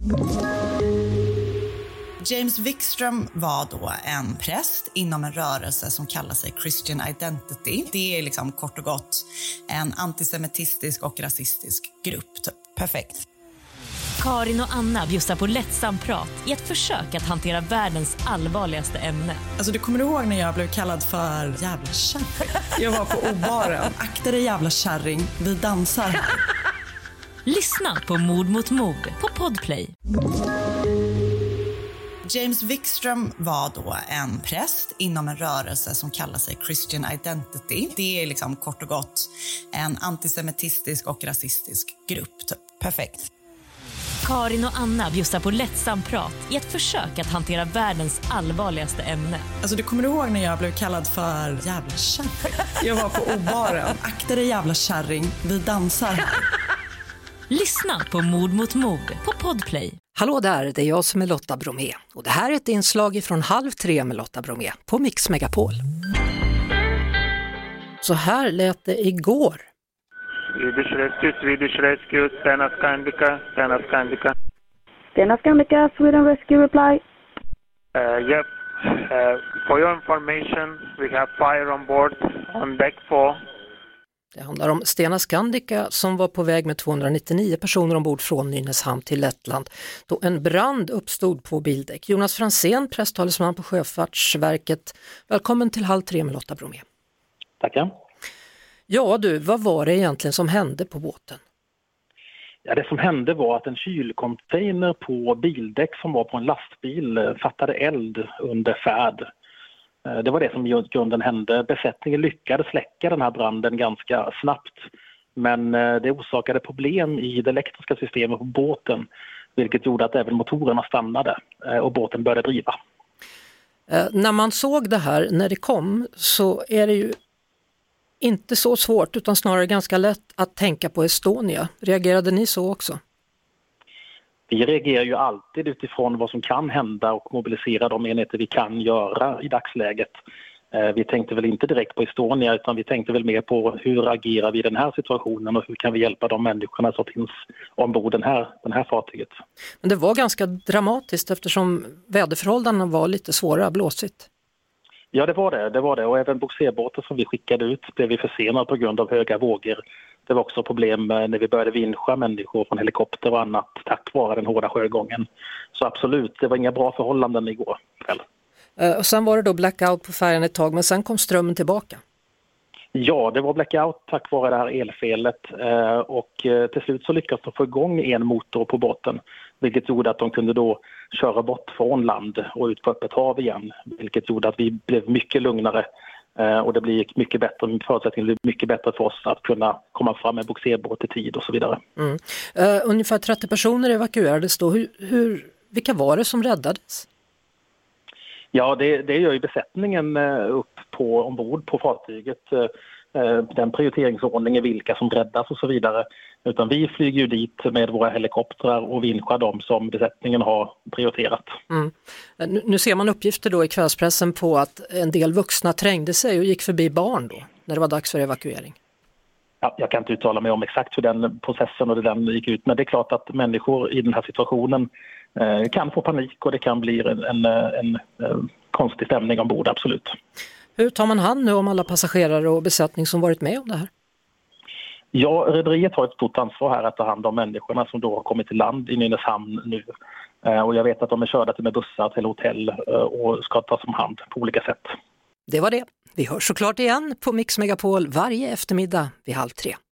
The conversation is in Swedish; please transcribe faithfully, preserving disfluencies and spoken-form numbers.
James Wikström var då en präst inom en rörelse som kallar sig Christian Identity. Det är liksom kort och gott en antisemitistisk och rasistisk grupp. Typ. Perfekt. Karin och Anna bjussar på lättsam prat i ett försök att hantera världens allvarligaste ämne. Alltså du kommer ihåg när jag blev kallad för jävla kärring? Jag var på O-baren. Akta dig jävla kärring, vi dansar här. Lyssna på Mord mot mord på Podplay. James Wikström var då en präst inom en rörelse som kallar sig Christian Identity. Det är liksom kort och gott en antisemitistisk och rasistisk grupp. Typ. Perfekt. Karin och Anna bjussar på lättsam prat i ett försök att hantera världens allvarligaste ämne. Alltså du kommer ihåg när jag blev kallad för jävla kärring? Jag var på O-baren. Akta dig jävla kärring, vi dansar här. Lyssna på Mord mot mord på Podplay. Hallå där, det är jag som är Lotta Bromé. Och det här är ett inslag från Halv tre med Lotta Bromé på Mix Megapol. Så här lät det igår. Swedish Rescue, Swedish Rescue, Stena Scandica, Stena Scandica. Stena Scandica, Sweden Rescue reply. Uh, yep. Uh, for your information, we have fire on board on deck four. Det handlar om Stena Scandica som var på väg med tvåhundranittionio personer ombord från Nynäshamn till Lettland då en brand uppstod på bildäck. Jonas Franzén, presstalesman på Sjöfartsverket. Välkommen till Halv tre med Lotta Bromé. Tackar. Ja du, vad var det egentligen som hände på båten? Ja, det som hände var att en kylcontainer på bildäck som var på en lastbil fattade eld under färd. Det var det som i grunden hände. Besättningen lyckades släcka den här branden ganska snabbt. Men det orsakade problem i det elektriska systemet på båten. Vilket gjorde att även motorerna stannade och båten började driva. Eh, när man såg det här, när det kom, så är det ju inte så svårt utan snarare ganska lätt att tänka på Estonia. Reagerade ni så också? Vi reagerar ju alltid utifrån vad som kan hända och mobilisera de enheter vi kan göra i dagsläget. Vi tänkte väl inte direkt på Estonia utan vi tänkte väl mer på hur agerar vi i den här situationen och hur kan vi hjälpa de människorna som finns ombord den här, den här fartyget. Men det var ganska dramatiskt eftersom väderförhållandena var lite svåra, blåsigt. Ja, det var det. det var det. Och även bogserbåten som vi skickade ut blev vi försenade på grund av höga vågor. Det var också problem när vi började vinscha människor från helikopter och annat tack vare den hårda sjögången. Så absolut, det var inga bra förhållanden igår kväll. Uh, och sen var det då blackout på färjan ett tag, men sen kom strömmen tillbaka. Ja, det var blackout tack vare det här elfelet uh, och uh, till slut så lyckades de få igång en motor på båten. Vilket gjorde att de kunde då köra bort från land och ut på öppet hav igen. Vilket gjorde att vi blev mycket lugnare. Och det blir mycket bättre, förutsättningen blir mycket bättre för oss att kunna komma fram med bogserbåt i tid och så vidare. Mm. Uh, ungefär trettio personer evakuerades då. Hur, hur, vilka var det som räddades? Ja, det, det gör ju besättningen upp på, ombord på fartyget. Den prioriteringsordningen, vilka som räddas och så vidare. Utan vi flyger ju dit med våra helikoptrar och vinschar dem som besättningen har prioriterat. Mm. Nu, nu ser man uppgifter då i kvällspressen på att en del vuxna trängde sig och gick förbi barn då när det var dags för evakuering. Ja, jag kan inte uttala mig om exakt hur den processen och den gick ut. Men det är klart att människor i den här situationen eh, kan få panik och det kan bli en, en, en, en konstig stämning ombord, absolut. Hur tar man hand nu om alla passagerare och besättning som varit med om det här? Ja, rederiet har ett stort ansvar här att ta hand om människorna som då har kommit till land i Nynäshamn nu. Och jag vet att de är körda till med bussar till hotell och ska tas om hand på olika sätt. Det var det. Vi hörs såklart igen på Mix Megapol varje eftermiddag vid halv tre.